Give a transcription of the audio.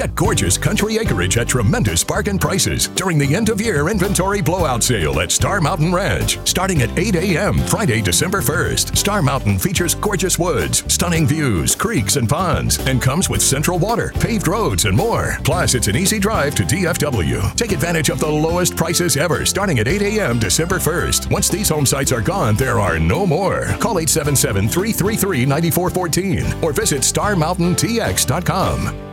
Get gorgeous country acreage at tremendous bargain prices during the end-of-year inventory blowout sale at Star Mountain Ranch. Starting at 8 a.m. Friday, December 1st, Star Mountain features gorgeous woods, stunning views, creeks, and ponds, and comes with central water, paved roads, and more. Plus, it's an easy drive to DFW. Take advantage of the lowest prices ever starting at 8 a.m. December 1st. Once these home sites are gone, there are no more. Call 877-333-9414 or visit StarMountainTX.com.